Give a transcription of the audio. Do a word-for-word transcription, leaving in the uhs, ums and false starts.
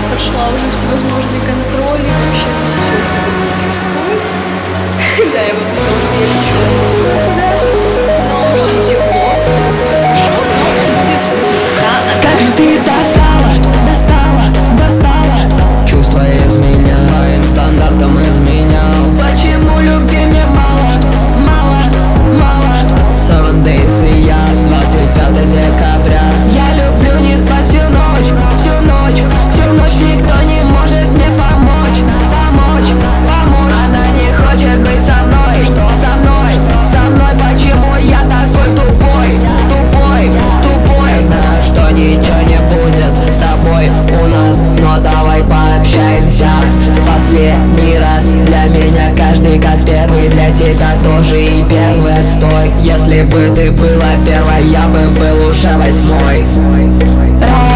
прошла уже всевозможные контроли, вообще все. Да, я бы сказала, что я лечу. Но все тепло, хорошо, но рано. Как же ты достала, достала, достала. Чувства из меня своим стандартом изменял. Почему любви мне мало, мало, мало? Seven days и я, двадцать пятое декабря. Я люблю не спать всю ночь, всю ночь, всю ночь. Никто не может мне помочь, помочь, помочь. Она не хочет быть со мной, со мной, со мной. Почему я такой тупой, тупой, тупой? Я знаю, что ничего не будет с тобой у нас, но давай пообщаемся последний раз. Для меня каждый как первый, для тебя тоже и первый отстой. Если бы ты была первой, я бы был уже восьмой.